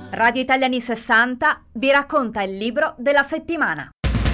Radio Italia anni 60 vi racconta il libro della settimana.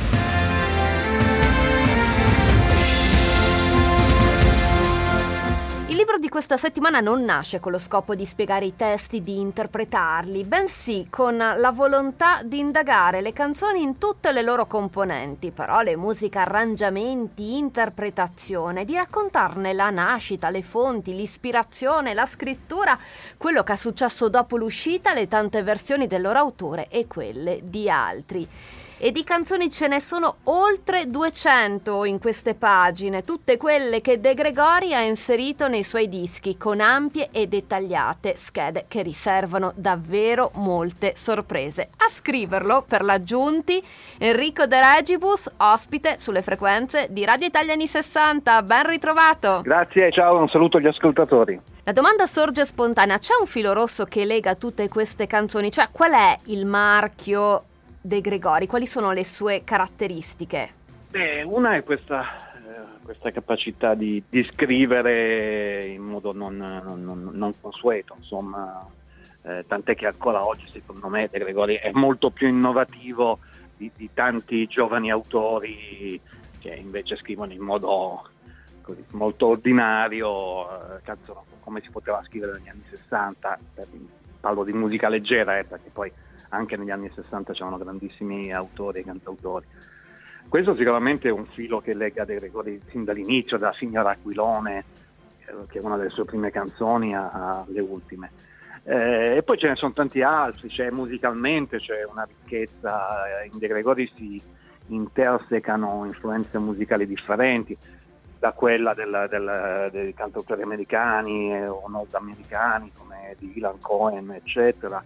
Il libro di questa settimana non nasce con lo scopo di spiegare i testi, di interpretarli, bensì con la volontà di indagare le canzoni in tutte le loro componenti, parole, musica, arrangiamenti, interpretazione, di raccontarne la nascita, le fonti, l'ispirazione, la scrittura, quello che è successo dopo l'uscita, le tante versioni del loro autore e quelle di altri. E di canzoni ce ne sono oltre 200 in queste pagine, tutte quelle che De Gregori ha inserito nei suoi dischi, con ampie e dettagliate schede che riservano davvero molte sorprese. A scriverlo, per l'aggiunti, Enrico De Regibus, ospite sulle frequenze di Radio Italia anni 60. Ben ritrovato! Grazie, ciao, un saluto agli ascoltatori. La domanda sorge spontanea: c'è un filo rosso che lega tutte queste canzoni? Cioè, qual è il marchio De Gregori? Quali sono le sue caratteristiche? Una è questa capacità di scrivere in modo non consueto, insomma, tant'è che ancora oggi secondo me De Gregori è molto più innovativo di tanti giovani autori che invece scrivono in modo così molto ordinario, canzoni come si poteva scrivere negli anni 60, parlo di musica leggera, perché poi anche negli anni 60 c'erano grandissimi autori e cantautori. Questo sicuramente è un filo che lega De Gregori sin dall'inizio, dalla Signora Aquilone, che è una delle sue prime canzoni, alle ultime. E poi ce ne sono tanti altri, musicalmente c'è una ricchezza, in De Gregori si intersecano influenze musicali differenti, da quella dei cantautori americani o nordamericani come Dylan, Cohen, eccetera,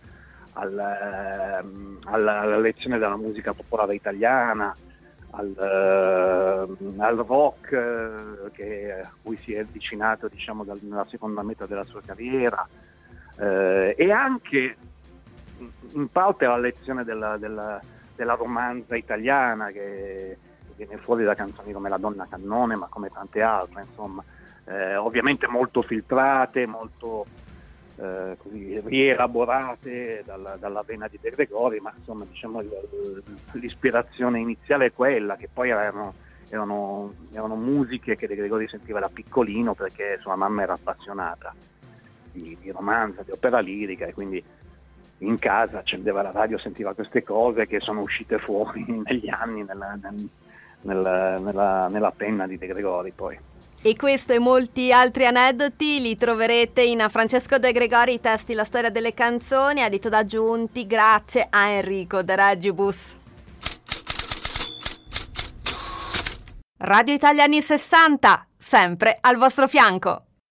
alla lezione della musica popolare italiana, al rock a cui si è avvicinato, diciamo, nella seconda metà della sua carriera, e anche in parte alla lezione della romanza italiana, che viene fuori da canzoni come La Donna Cannone, ma come tante altre, insomma, ovviamente molto filtrate, molto così rielaborate dalla vena di De Gregori, ma insomma, diciamo, l'ispirazione iniziale è quella, che poi erano musiche che De Gregori sentiva da piccolino, perché sua mamma era appassionata di romanza, di opera lirica, e quindi in casa accendeva la radio, sentiva queste cose che sono uscite fuori negli anni nella penna di De Gregori poi. E questo e molti altri aneddoti li troverete in Francesco De Gregori, i testi, la storia delle canzoni, edito da Giunti, grazie a Enrico De Regibus. Radio Italia anni 60, sempre al vostro fianco.